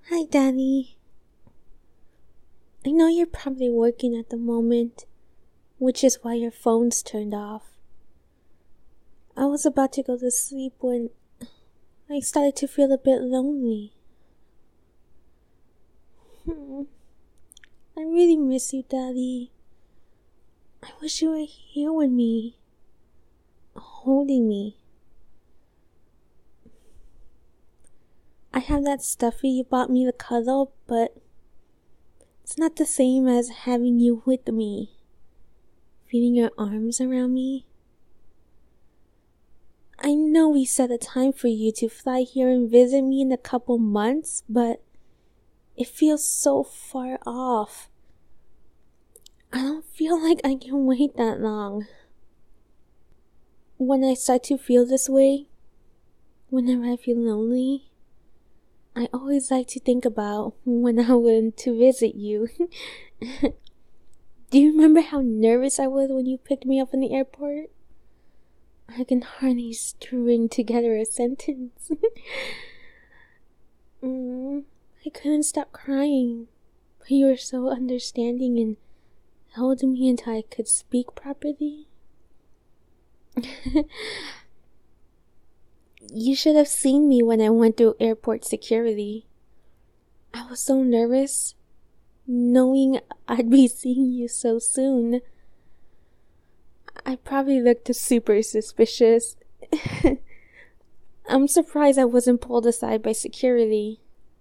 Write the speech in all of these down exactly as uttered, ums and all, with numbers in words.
Hi, Daddy. I know you're probably working at the moment, which is why your phone's turned off. I was about to go to sleep when I started to feel a bit lonely. Hmm. I really miss you, Daddy. I wish you were here with me, holding me. I have that stuffy you bought me to cuddle, but it's not the same as having you with me, feeling your arms around me. I know we set a time for you to fly here and visit me in a couple months, but it feels so far off. I don't feel like I can wait that long. When I start to feel this way, whenever I feel lonely, I always like to think about when I went to visit you. Do you remember how nervous I was when you picked me up in the airport? I can hardly string together a sentence. mm, I couldn't stop crying, but you were so understanding and held me until I could speak properly. You should have seen me when I went through airport security. I was so nervous, knowing I'd be seeing you so soon. I probably looked super suspicious. I'm surprised I wasn't pulled aside by security.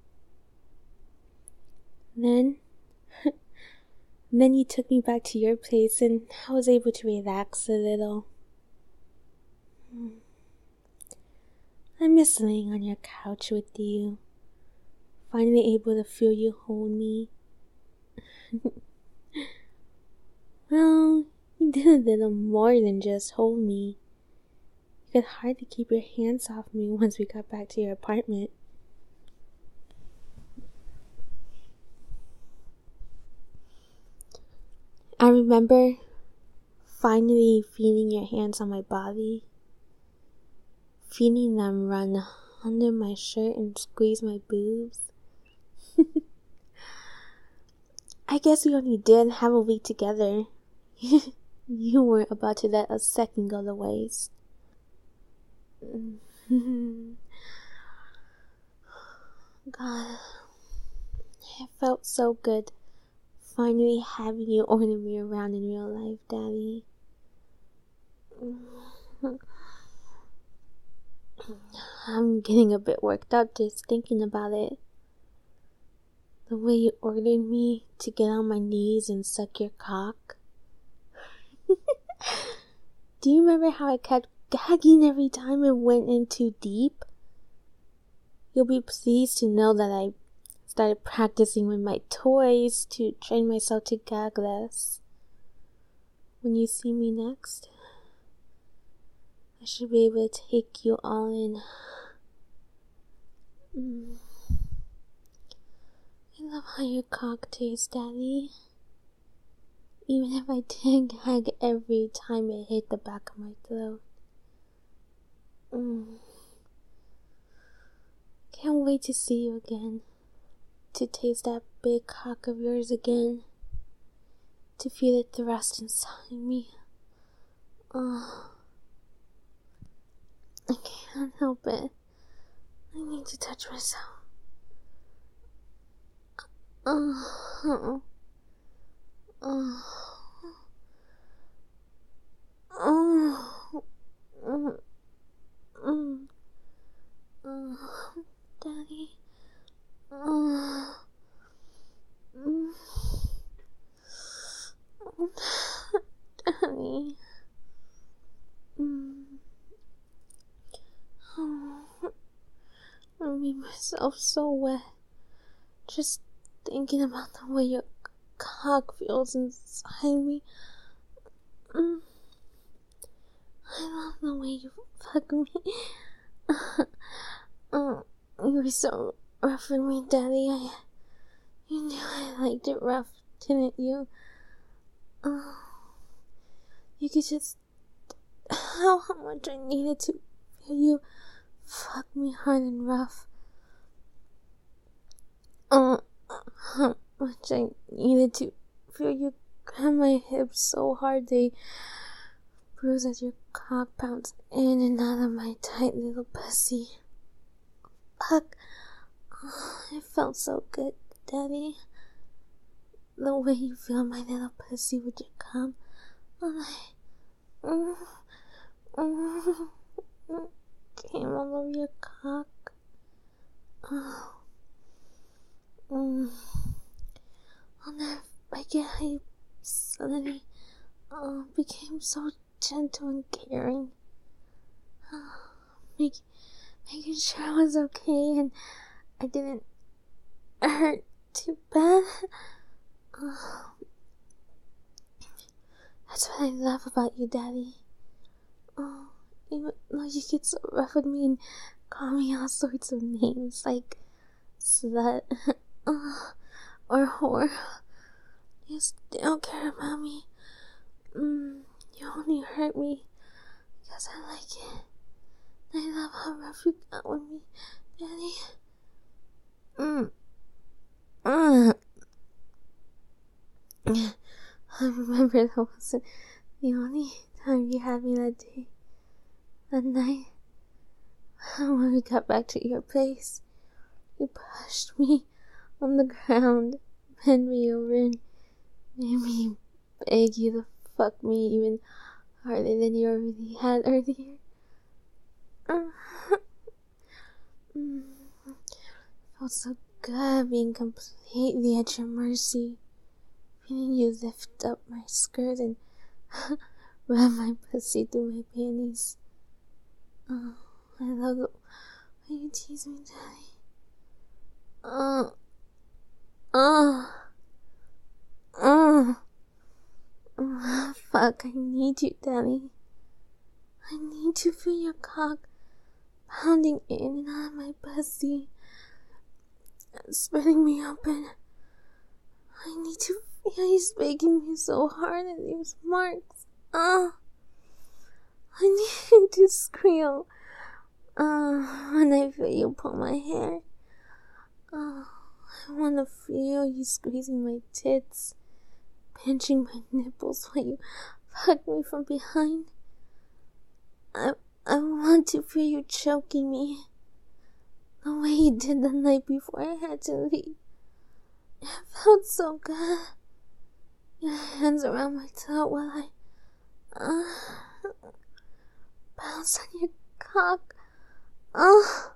Then, then you took me back to your place and I was able to relax a little. I miss laying on your couch with you, finally able to feel you hold me. Well, you did a little more than just hold me. You could hardly keep your hands off me once we got back to your apartment. I remember finally feeling your hands on my body, feeling them run under my shirt and squeeze my boobs. I guess we only did have a week together. You weren't about to let a second go to waste. God, it felt so good finally having you order me around in real life, Daddy. I'm getting a bit worked up just thinking about it. The way you ordered me to get on my knees and suck your cock. Do you remember how I kept gagging every time it went in too deep? You'll be pleased to know that I started practicing with my toys to train myself to gag less. When you see me next, I should be able to take you all in. Mm. I love how your cock tastes, Daddy. Even if I did gag every time it hit the back of my throat. Mm. Can't wait to see you again. To taste that big cock of yours again. To feel it thrust inside me. Oh. I can't help it. I need to touch myself. Oh. Oh. Oh. Mm. Mm. Oh. Daddy. Oh. Mm. Oh. Daddy. Mm. Oh. I made myself so wet. Just thinking about the way your cock feels inside me. Mm. I love the way you fuck me. Oh, you were so rough with me, Daddy. I, you knew I liked it rough, didn't you? Oh, you could just how, how much I needed to feel you fuck me hard and rough. Oh, how much I needed to feel you grab my hips so hard they bruise as your cock pounds in and out of my tight little pussy. Fuck. Oh, it felt so good, Daddy. The way you feel my little pussy with your cum. Oh, I mm, mm, mm, came all over your cock. Oh. Mm. I'll never forget how you suddenly uh, became so gentle and caring. Uh, make, making sure I was okay and I didn't hurt too bad. Uh, that's what I love about you, Daddy. Oh, even though you get so rough with me and call me all sorts of names like slut uh, or whore, you still care about me. Mm, you only hurt me because I like it. I love how rough you got with me, Daddy. Mm. Mm. I remember that wasn't the only time you had me that day. That night, when we got back to your place, you pushed me on the ground, bent me over, and made me beg you to fuck me even harder than you already had earlier. Mm. Felt so good being completely at your mercy. Feeling you lift up my skirt and rub my pussy through my panties. Oh, I love the way you tease me, Daddy. Oh, oh, oh, oh, fuck, I need you, Daddy. I need to feel your cock pounding in and out of my pussy, spreading me open. I need to feel you spanking me so hard and leaves marks. Oh, I need to squeal. Oh, when I feel you pull my hair. Oh, I want to feel you squeezing my tits, pinching my nipples while you fuck me from behind. I I want to feel you choking me, the way you did the night before I had to leave. It felt so good. Your hands around my toe while I uh, bounce on your cock. Oh.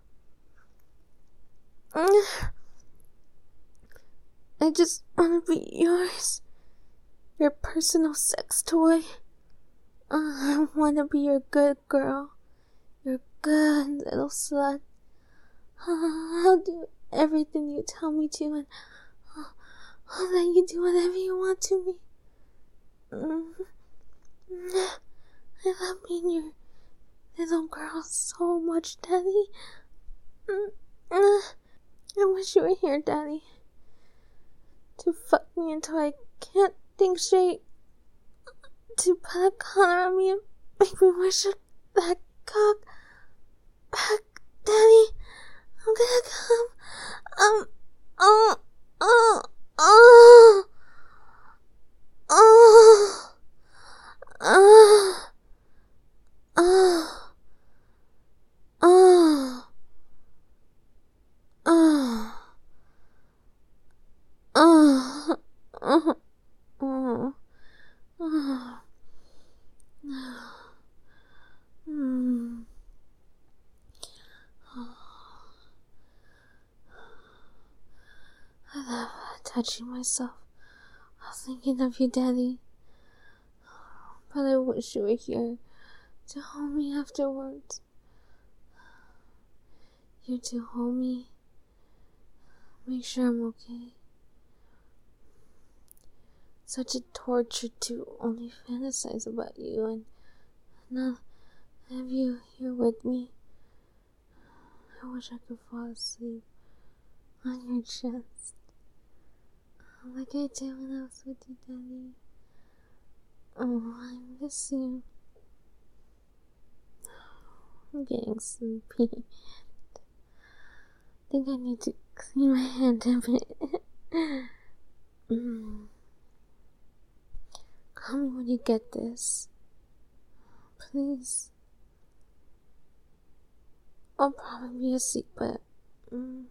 I just want to be yours. Your personal sex toy. Uh, I want to be your good girl. Your good little slut. Uh, I'll do everything you tell me to, and uh, I'll let you do whatever you want to me. Mm. I love being your little girl so much, Daddy. Mm. Uh, I wish you were here, Daddy. To fuck me until I can't think straight. To put a collar on me and make me wish that cock back, Daddy. I'm gonna come. Um, oh, oh, oh, oh, oh, oh, oh, oh, oh, oh, oh, oh. Mm. I love touching myself while thinking of you, Daddy. But I wish you were here to hold me afterwards. You to hold me, make sure I'm okay. Such a torture to only fantasize about you and not have you here with me. I wish I could fall asleep on your chest, like I did when I was with you, Daddy. Oh, I miss you. I'm getting sleepy. think I need to clean my hand a bit. mm. Call me when you get this. Please. I'll probably be asleep, but mm,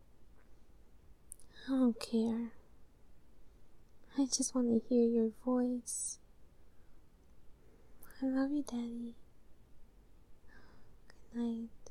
I don't care. I just want to hear your voice. I love you, Daddy. Good night.